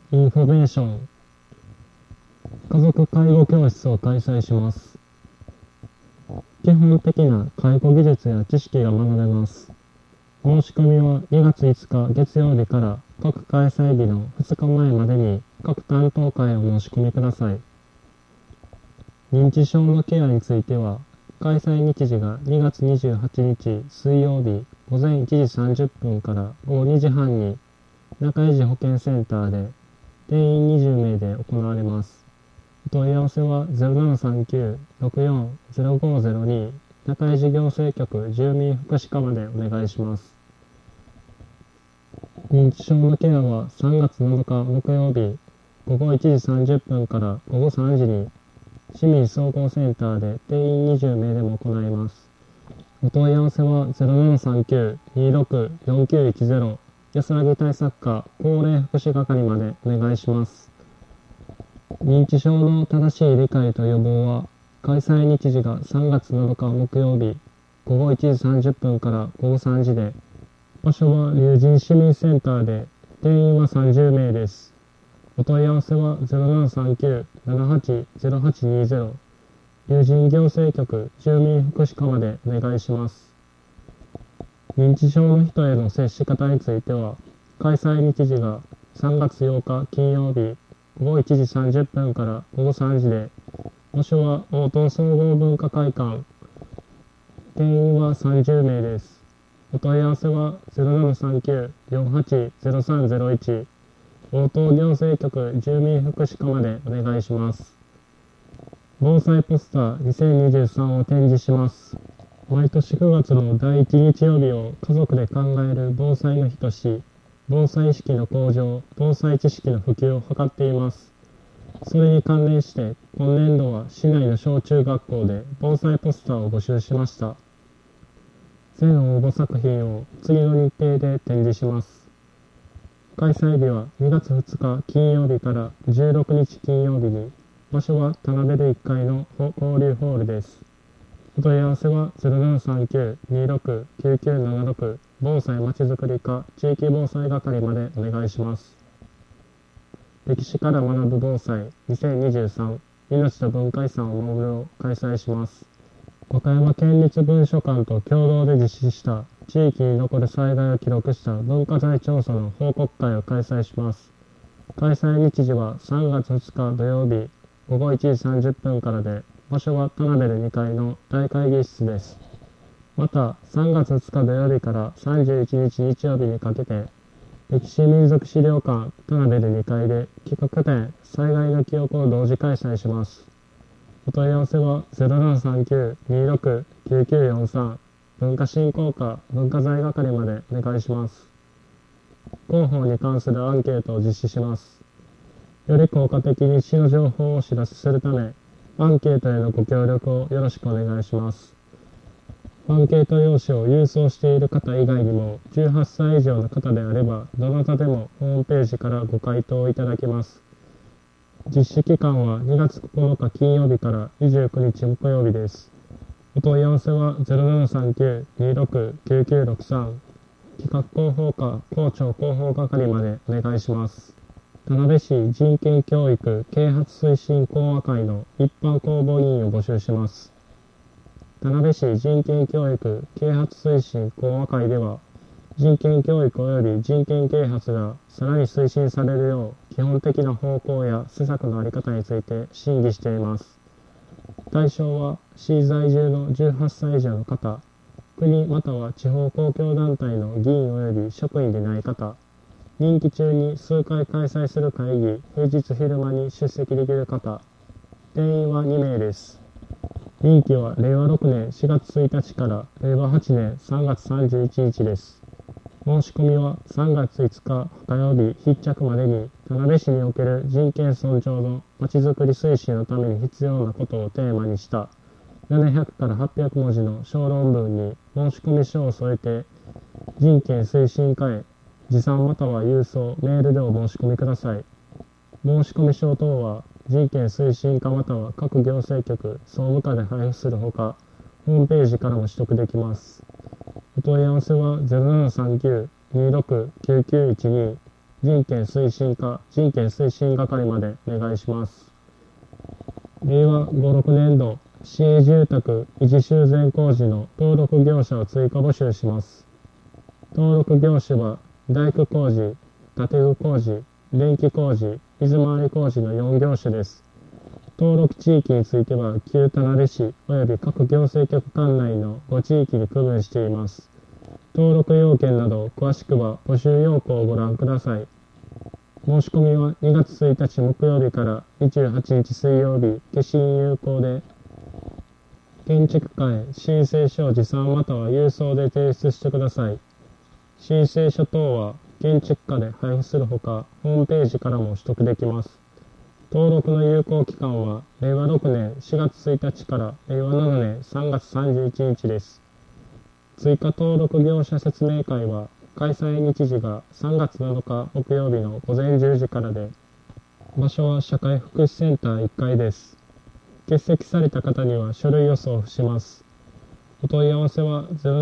インフォメーション家族介護教室を開催します。基本的な介護技術や知識が学べます。申し込みは2月5日月曜日から各開催日の2日前までに各担当会を申し込みください。認知症のケアについては、開催日時が2月28日水曜日午前1時30分から午後2時半に中井市保健センターで定員20名で行われます。お問い合わせは0739-640502中井市行政局住民福祉課までお願いします。認知症のケアは3月7日木曜日午後1時30分から午後3時に市民総合センターで定員20名でも行います。お問い合わせは0739-264910安らぎ対策課高齢福祉係までお願いします。認知症の正しい理解と予防は、開催日時が3月7日木曜日午後1時30分から午後3時で、場所は龍神市民センターで、定員は30名です。お問い合わせは0739-780820龍神行政局住民福祉課までお願いします。認知症の人への接し方については、開催日時が3月8日金曜日午後1時30分から午後3時で、場所は大東総合文化会館、定員は30名です。お問い合わせは0739-480301大東行政局住民福祉課までお願いします。防災ポスター2023を展示します。毎年9月の第1日曜日を家族で考える防災の日とし、防災意識の向上、防災知識の普及を図っています。それに関連して、今年度は市内の小中学校で防災ポスターを募集しました。全応募作品を次の日程で展示します。開催日は2月2日金曜日から16日金曜日に、場所は田辺で1階の交流ホールです。お問い合わせは0739-269976防災まちづくり課地域防災係までお願いします。歴史から学ぶ防災2023命と文化遺産を守るを開催します。和歌山県立文書館と共同で実施した地域に残る災害を記録した文化財調査の報告会を開催します。開催日時は3月2日土曜日午後1時30分からで、場所は田辺で2階の大会議室です。また、3月2日土曜日から31日日曜日にかけて、歴史民族資料館田辺で2階で企画展災害の記憶を同時開催します。お問い合わせは0739-269943文化振興課文化財係までお願いします。広報に関するアンケートを実施します。より効果的に市の情報をお知らせするため、アンケートへのご協力をよろしくお願いします。アンケート用紙を郵送している方以外にも、18歳以上の方であれば、どなたでもホームページからご回答いただけます。実施期間は2月9日金曜日から29日木曜日です。お問い合わせは0739-269963企画広報課校長広報係までお願いします。田辺市人権教育啓発推進講話会の一般公募委員を募集します。田辺市人権教育啓発推進講話会では、人権教育及び人権啓発がさらに推進されるよう、基本的な方向や施策のあり方について審議しています。対象は市在住の18歳以上の方、国または地方公共団体の議員及び職員でない方、任期中に数回開催する会議、平日昼間に出席できる方、定員は2名です。任期は令和6年4月1日から令和8年3月31日です。申し込みは3月5日火曜日必着までに、田辺市における人権尊重のまちづくり推進のために必要なことをテーマにした700から800文字の小論文に申し込み書を添えて、人権推進課へ持参または郵送、メールでお申し込みください。申し込み書等は人権推進課または各行政局、総務課で配布するほか、ホームページからも取得できます。お問い合わせは0739-269912 人権推進課人権推進係までお願いします。令和5、6年度市営住宅維持修繕工事の登録業者を追加募集します。登録業種は大工工事、建具工事、電気工事、水回り工事の4業種です。登録地域については旧田辺市及び各行政局管内の5地域に区分しています。登録要件など詳しくは募集要項をご覧ください。申し込みは2月1日木曜日から28日水曜日、消印有効で、建築家へ申請書を持参または郵送で提出してください。申請書等は建築家で配布するほか、ホームページからも取得できます。登録の有効期間は令和6年4月1日から令和7年3月31日です。追加登録業者説明会は開催日時が3月7日木曜日の午前10時からで、場所は社会福祉センター1階です。欠席された方には書類を送付します。お問い合わせは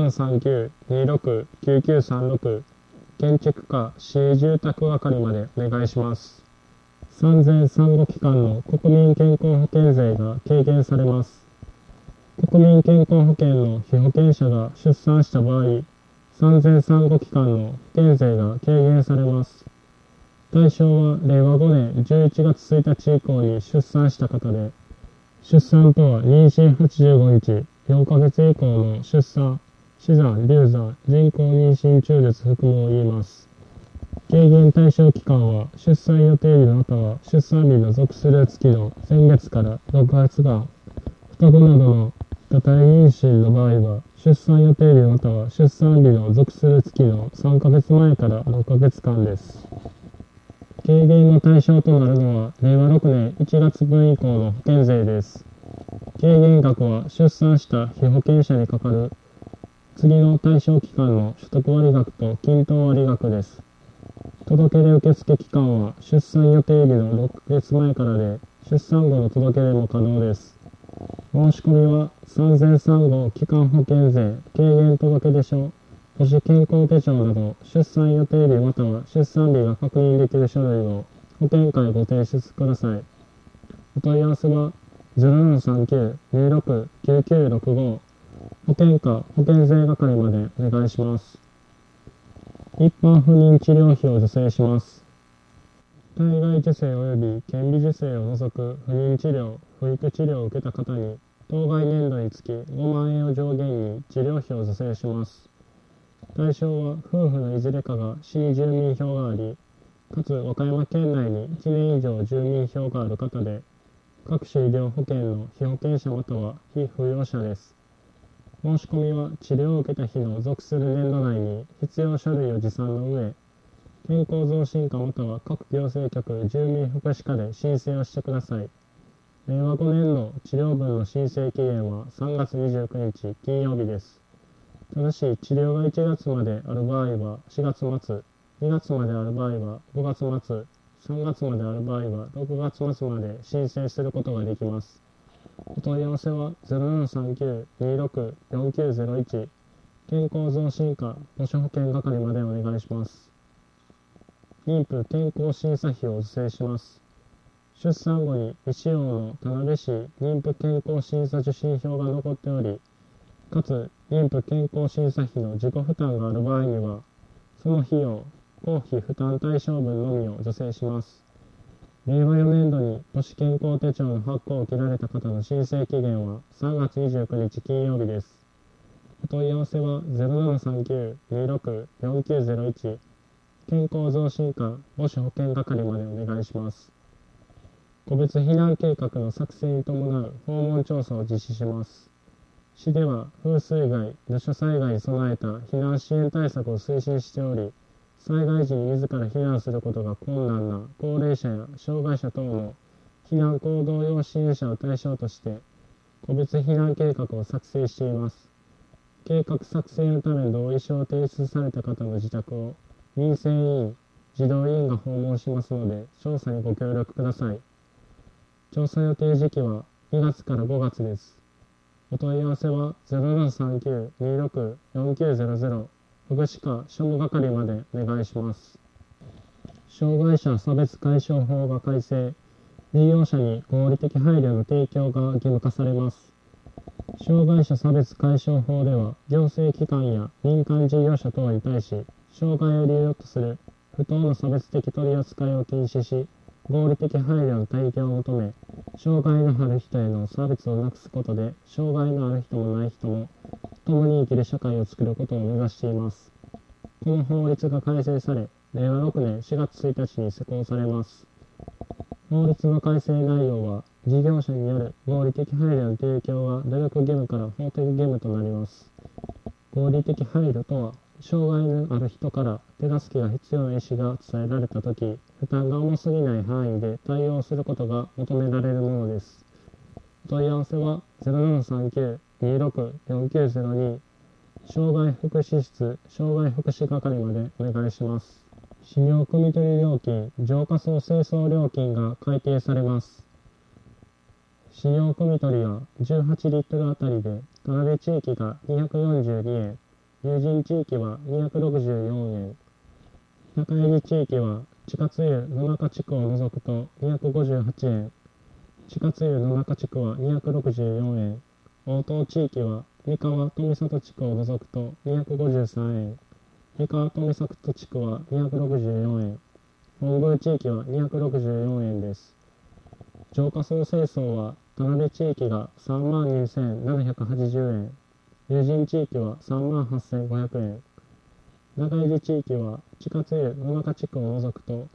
0739-26-9936 建築家市営住宅係までお願いします。産前産後期間の国民健康保険税が軽減されます。国民健康保険の被保険者が出産した場合、産前産後期間の保険税が軽減されます。対象は令和5年11月1日以降に出産した方で、出産とは妊娠85日、4ヶ月以降の出産、死産、流産、人工妊娠中絶含むを言います。軽減対象期間は出産予定日または出産日の属する月の前月から6月間、双子などの多体妊娠の場合は出産予定日または出産日の属する月の3ヶ月前から6ヶ月間です。軽減の対象となるのは令和6年1月分以降の保険税です。軽減額は出産した被保険者にかかる次の対象期間の所得割額と均等割額です。届け出受付期間は出産予定日の6ヶ月前からで、出産後の届け出も可能です。申し込みは産前産後基幹保険税軽減届出書、母子健康手帳など出産予定日または出産日が確認できる書類を保険会ご提出ください。お問い合わせは 0739-26-9965 保険課保険税係までお願いします。一般不妊治療費を助成します。体外受精及び顕微授精を除く不妊治療、不育治療を受けた方に当該年度につき5万円を上限に治療費を助成します。対象は夫婦のいずれかが市に住民票があり、かつ和歌山県内に1年以上住民票がある方で、各種医療保険の被保険者または被扶養者です。申し込みは治療を受けた日の属する年度内に必要書類を持参の上、健康増進課または各行政局住民福祉課で申請をしてください。令和5年度治療分の申請期限は3月29日金曜日です。ただし治療が1月まである場合は4月末、2月まである場合は5月末、3月まである場合は6月末まで申請することができます。お問い合わせは 0739-26-4901 健康増進課母子保険係までお願いします。妊婦健康審査費を助成します。出産後に未使用の田辺市妊婦健康審査受診票が残っており、かつ妊婦健康審査費の自己負担がある場合には、その費用、公費負担対象分のみを助成します。令和4年度に母子健康手帳の発行を受けられた方の申請期限は3月29日金曜日です。お問い合わせは 0739-26-4901 健康増進課母子保険係までお願いします。個別避難計画の作成に伴う訪問調査を実施します。市では風水害、土砂災害に備えた避難支援対策を推進しており、災害時に自ら避難することが困難な高齢者や障害者等の避難行動要支援者を対象として、個別避難計画を作成しています。計画作成のため同意書を提出された方の自宅を民生委員、児童委員が訪問しますので、調査にご協力ください。調査予定時期は2月から5月です。お問い合わせは 0739-26-4900 福祉課庶務係までお願いします。 障害者差別解消法が改正、事業者に合理的配慮の提供が義務化されます。障害者差別解消法では、行政機関や民間事業者等に対し、障害を理由とする不当な差別的取り扱いを禁止し、合理的配慮の提供を求め、障害のある人への差別をなくすことで、障害のある人もない人も共に生きる社会を作ることを目指しています。この法律が改正され、令和6年4月1日に施行されます。法律の改正内容は、事業者による合理的配慮の提供は努力義務から法的義務となります。合理的配慮とは、障害のある人から手助けが必要な意思が伝えられたとき、負担が重すぎない範囲で対応することが求められるものです。お問い合わせは 0739-26-4902 障害福祉室障害福祉係までお願いします。使用汲み取り料金、浄化槽清掃料金が改定されます。使用汲み取りは18リットルあたりで、田辺地域が242円、有人地域は264円、中入り地域は地下つゆ野中地区を除くと258円、地下つゆ野中地区は264円、応答地域は三河富里地区を除くと253円、三河富里地区は264円、本宮地域は264円です。浄化槽清掃は田辺地域が32,780円、有人地域は38,500円、中入り地域は地下つゆ野中地区を除くと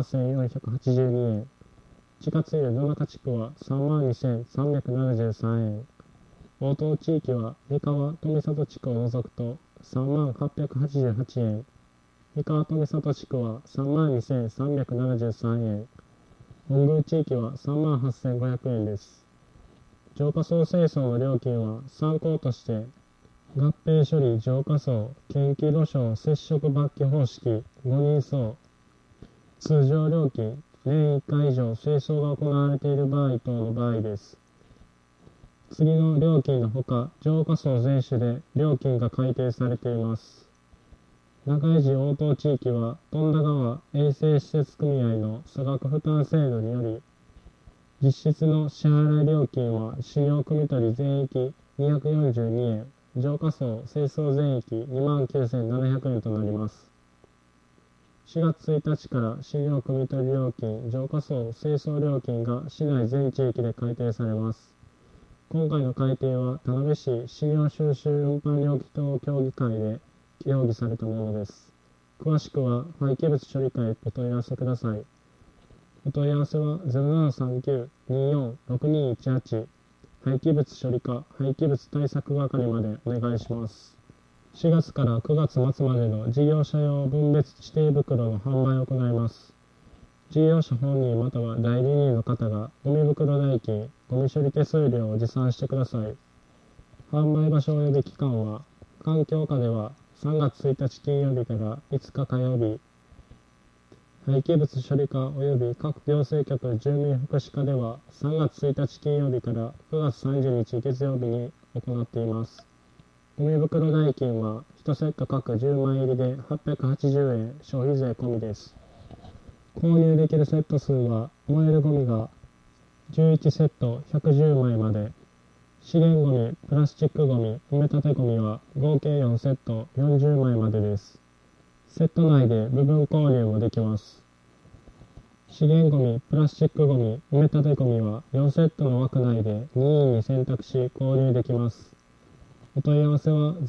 31,482円、地下つゆ野中地区は32,373円、応答地域は三河富里地区を除くと38,888円、三河富里地区は32,373円、本宮地域は38,500円です。浄化槽清掃の料金は参考として、合併処理浄化槽、研究路上接触罰記方式5人層、通常料金、年1回以上清掃が行われている場合等の場合です。次の料金のほか、浄化槽全種で料金が改定されています。中井市応答地域は、富田川衛生施設組合の差額負担制度により、実質の支払い料金は、使用汲み取り全域242円、浄化槽清掃全域29,700円となります。4月1日から使用汲み取り料金、浄化槽清掃料金が市内全地域で改定されます。今回の改定は、田辺市使用収集運搬料金等協議会で協議されたものです。詳しくは廃棄物処理課へお問い合わせください。お問い合わせは 0739-24-6218 廃棄物処理課廃棄物対策係までお願いします。4月から9月末までの事業者用分別指定袋の販売を行います。事業者本人または代理人の方がゴミ袋代金、ゴミ処理手数料を持参してください。販売場所及び期間は、環境課では3月1日金曜日から5日火曜日、廃棄物処理課及び各行政局住民福祉課では3月1日金曜日から9月30日月曜日に行っています。ゴミ袋代金は1セット各10枚入りで880円消費税込みです。購入できるセット数は燃えるゴミが11セット110枚まで、資源ゴミ、プラスチックゴミ、埋め立てゴミは合計4セット40枚までです。セット内で部分購入もできます。資源ゴミ、プラスチックゴミ、埋め立てゴミは4セットの枠内で任意に選択し購入できます。お問い合わせは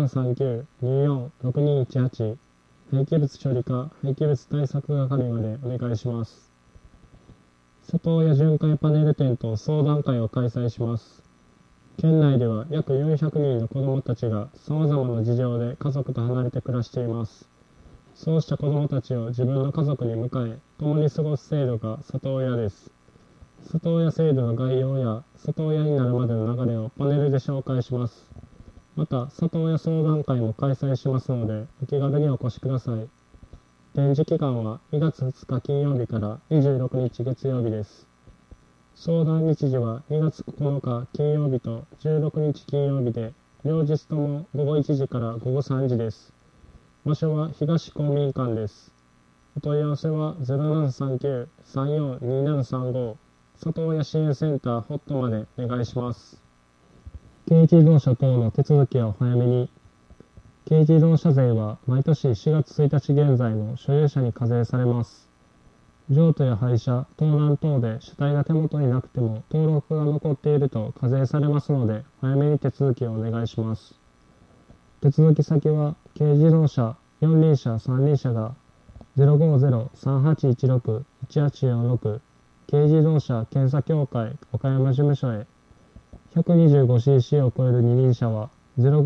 0739-24-6218 廃棄物処理課廃棄物対策係までお願いします。里親巡回パネル展と相談会を開催します。県内では約400人の子どもたちが様々な事情で家族と離れて暮らしています。そうした子どもたちを自分の家族に迎え、共に過ごす制度が里親です。里親制度の概要や里親になるまでの流れをパネルで紹介します。また、里親相談会も開催しますので、お気軽にお越しください。展示期間は2月2日金曜日から26日月曜日です。相談日時は2月9日金曜日と16日金曜日で、両日とも午後1時から午後3時です。場所は東公民館です。 お問い合わせは0739-342735里親支援センターホットまでお願いします。軽自動車等の手続きはお早めに。軽自動車税は毎年4月1日現在の所有者に課税されます。譲渡や廃車、盗難等で車体が手元になくても登録が残っていると課税されますので、早めに手続きをお願いします。手続き先は、軽自動車、四輪車、三輪車が050-3816-1846軽自動車検査協会岡山事務所へ。125cc を超える二輪車は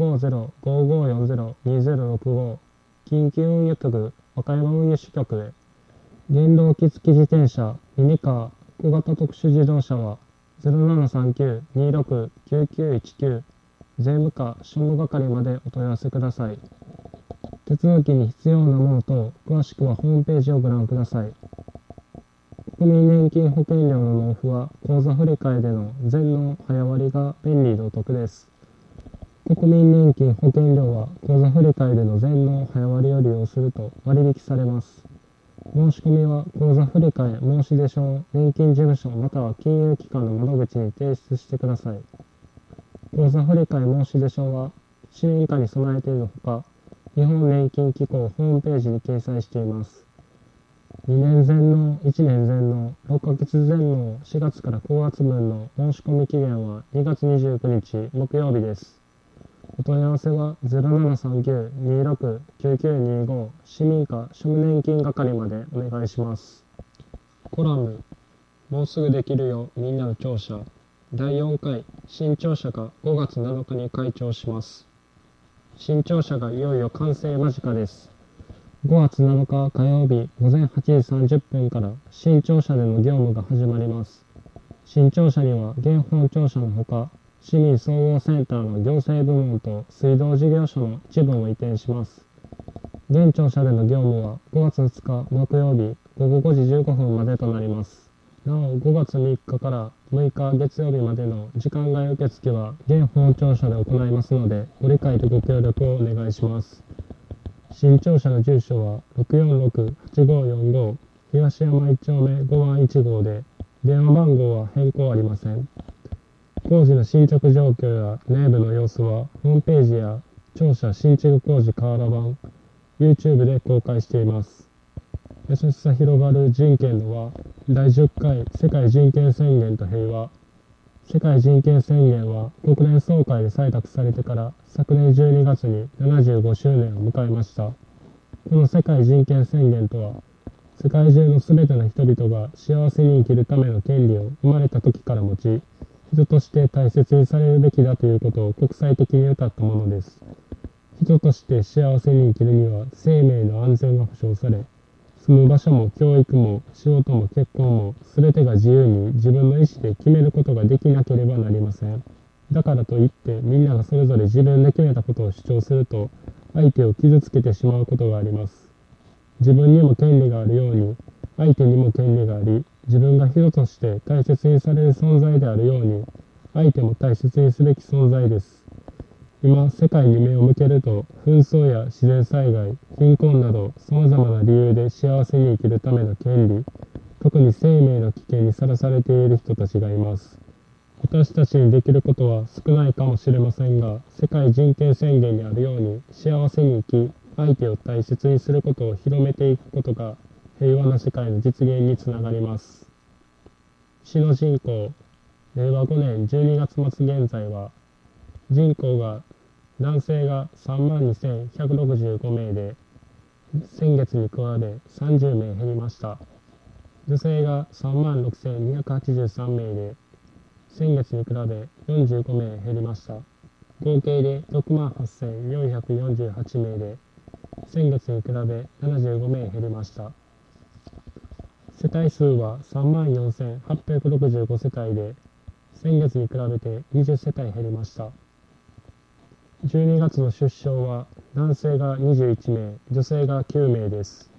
050-5540-2065緊急運輸局岡山運輸支局へ。原動機付き自転車、ミニカー、小型特殊自動車は0739-26-9919税務課庶務係までお問い合わせください。手続きに必要なものと詳しくはホームページをご覧ください。国民年金保険料の納付は口座振替での全納早割が便利でお得です。国民年金保険料は口座振替での全納早割を利用すると割引されます。申し込みは口座振替申出書年金事務所または金融機関の窓口に提出してください。口座振替申出書は市民課に備えているほか、日本年金機構ホームページに掲載しています。2年全納、1年全納、6ヶ月全納4月から9月分の申し込み期限は2月29日木曜日です。お問い合わせは0739-26-9925市民課庶務年金係までお願いします。コラム、もうすぐできるよみんなの庁舎第4回新庁舎が5月7日に開庁します。新庁舎がいよいよ完成間近です。5月7日火曜日午前8時30分から新庁舎での業務が始まります。新庁舎には現本庁舎のほか、市民総合センターの行政部門と水道事業所の一部を移転します。現庁舎での業務は5月2日木曜日午後5時15分までとなります。なお5月3日から6日月曜日までの時間外受付は現本庁舎で行いますので、ご理解とご協力をお願いします。新庁舎の住所は646-8545東山1丁目5番1号で、電話番号は変更ありません。工事の進捗状況や内部の様子はホームページや庁舎新築工事瓦版、YouTube で公開しています。優しさ広がる人権の輪第10回世界人権宣言と平和。世界人権宣言は国連総会で採択されてから昨年12月に75周年を迎えました。この世界人権宣言とは、世界中のすべての人々が幸せに生きるための権利を生まれた時から持ち、人として大切にされるべきだということを国際的に謳ったものです。人として幸せに生きるには生命の安全が保障され、住む場所も教育も仕事も結婚も全てが自由に自分の意思で決めることができなければなりません。だからといってみんながそれぞれ自分で決めたことを主張すると相手を傷つけてしまうことがあります。自分にも権利があるように相手にも権利があり、自分が人として大切にされる存在であるように相手も大切にすべき存在です。今、世界に目を向けると、紛争や自然災害、貧困など様々な理由で幸せに生きるための権利、特に生命の危険にさらされている人たちがいます。私たちにできることは少ないかもしれませんが、世界人権宣言にあるように幸せに生き、相手を大切にすることを広めていくことが平和な世界の実現につながります。市の人口、令和5年12月末現在は、人口が男性が32,165名で、先月に比べ30名減りました。女性が36,283名で、先月に比べ45名減りました。合計で68,448名で、先月に比べ75名減りました。世帯数は34,865世帯で、先月に比べて20世帯減りました。12月の出生は男性が21名、女性が9名です。